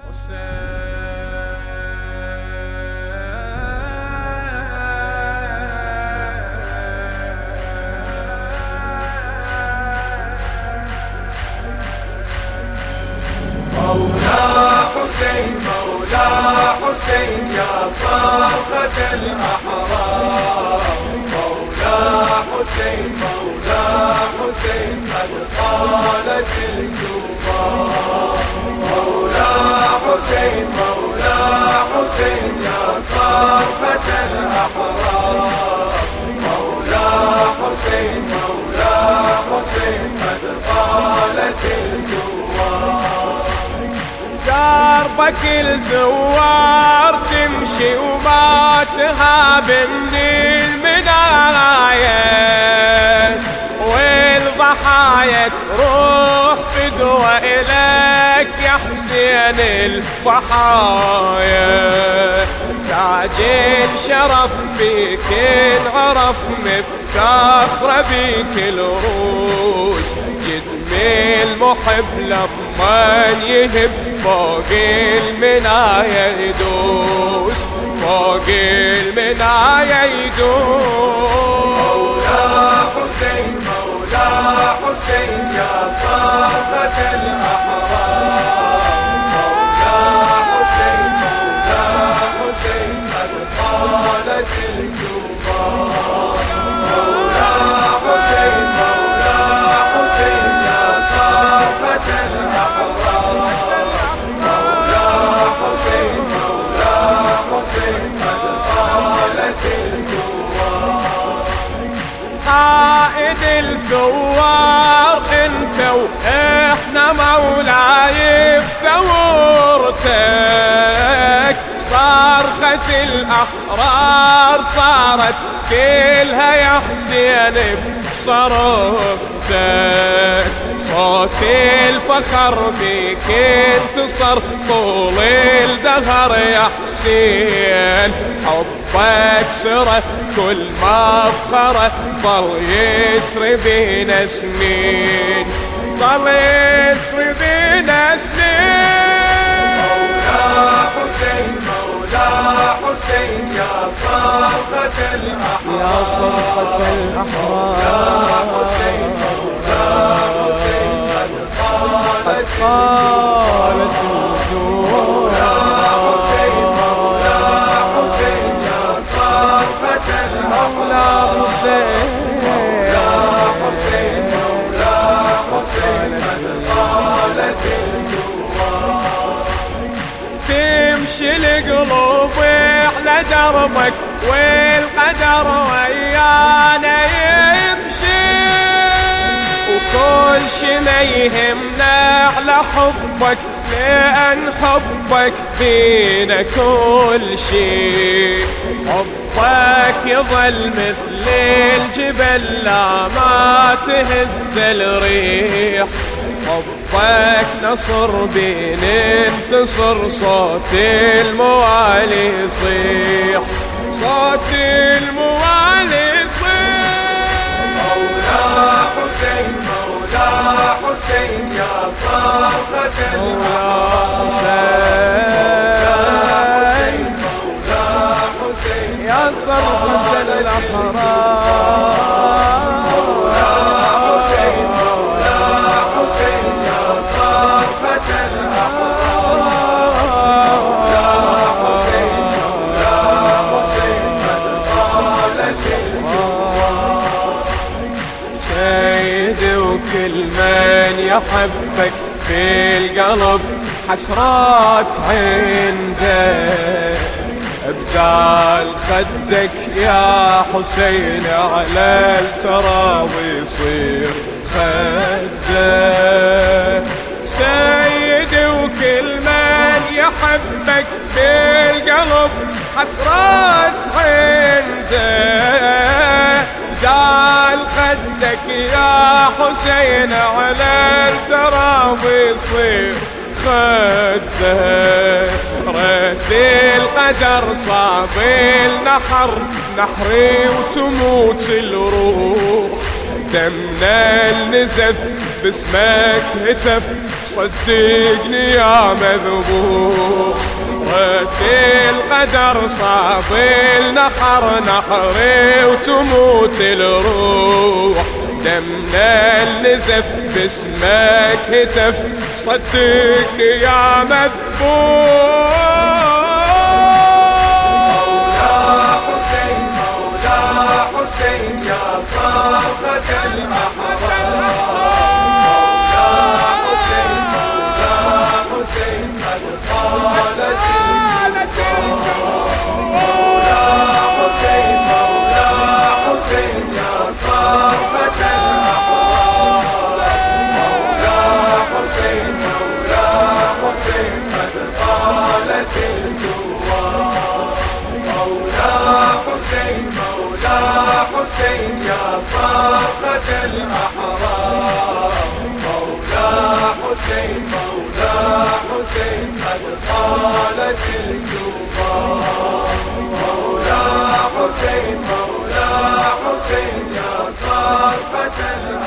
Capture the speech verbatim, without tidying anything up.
مولا حسين مولا حسين يا صرخة الأحرار، مولا حسين مولا حسين قد طالت الجبار، مولا حسين مولا حسين يا صرخة الأحرار، مولا حسين مولا حسين قد طالت الجبار. دربك الزوار تمشي وما تهاب من المنايا، والضحايا تروح فدوى إليك يا حسين الضحايا. تاج الشرف بيك انعرف مفتخر بيك الروس، جدم المحب لما يهب فوق المنايا يدوس، فوق المنايا يدوس. مولا حسين مولا حسين يا صرخة الأحرار، مولا حسين مولا حسين قد طالت الجبار، مولا حسين مولا حسين يا صرخة الأحرار، مولا حسين مولا حسين قد طالت الجبار. قائد الثوار انت واحنا مولاي بثورتك، صرخة الأحرار صارت كلها يا حسين بصرختك، صوت الفخر بيك انتصر طول الدهر يا حسين، حبك سرى كل مفخرة ظل يسري بينا سنين، ظل يسري بينا سنين. مولا حسين مولا حسين يا صرخة الأحرار، يا صرخة الأحرار، مولا حسين مولا حسين قد طالت الجبار، مولا حسين مولا حسين يا صرخة الأحرار، مولا حسين مولا حسين مولا حسين قد طالت الجبار. تمشي القلوب على دربك والقدر ويانا يمشي، وكل شي ما يهمنا على حبك، لأن حبك بينا كل شي، حبك يظل مثل الجبل لا ما تهز الريح، حبك نصر بين انتصر، صوت الموالي يصيح، صوت الموالي يصيح. مولا حسين مولا حسين يا صرخة الأحرار، مولا حسين مولا حسين يا صرخة الأحرار، مولا حسين مولا حسين يا صرخة الأحرار، مولا حسين مولا حسين قد طالت الجبار. سيدي وكل من يحبك في القلب حسرات عنده، بدال خدك يا حسين على التراوي يصير خده، سيدي وكل من يحبك بالقلب حسرات عنده، بدال خدك يا حسين على التراوي يصير خده، ريت القدر صاب النحر نحري وتموت الروح، دمنا النزف باسمك هتف صدقني يا مذبوح. ريت القدر صاب النحر نحري وتموت الروح. دمنا النزف باسمك هتف صدقني يا مذبوح. مولا حسين مولا حسين يا صرخة الأحرار. مولا حسين مولا حسين قد قالت الجوار. مولا حسين مولا حسين يا صرخة الأحرار. مولا حسين مولا حسين قد قالت الجوار. مولا حسين مولا حسين يا صرخة الأحرار. مولا حسين مولا حسين قد قالت الجوار. مولا حسين مولا حسين يا صرخة الأحرار.